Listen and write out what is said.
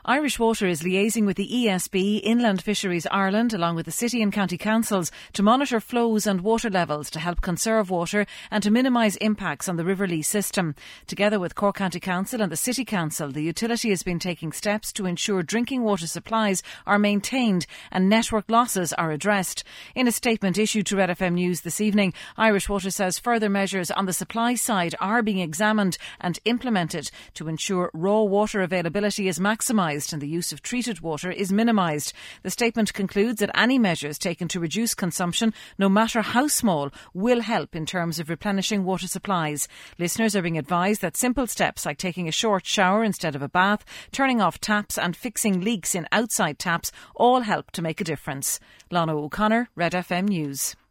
Irish Water is liaising with the ESB, Inland Fisheries Ireland, along with the City and County Councils to monitor flows and water levels to help conserve water and to minimise impacts on the River Lee system. Together with Cork County Council and the City Council, the utility has been taking steps to ensure drinking water supplies are maintained and network losses are addressed. In a statement issued to Red FM News this evening, Irish Water says further measures on the supply side are being examined and implemented to ensure raw water availability is maximised and the use of treated water is minimised. The statement concludes that any measures taken to reduce consumption, no matter how small, will help in terms of replenishing water supplies. Listeners are being advised that simple steps like taking a short shower instead of a bath, turning off taps and fixing leaks in outside taps all help to make a difference. Lana O'Connor, Red FM News.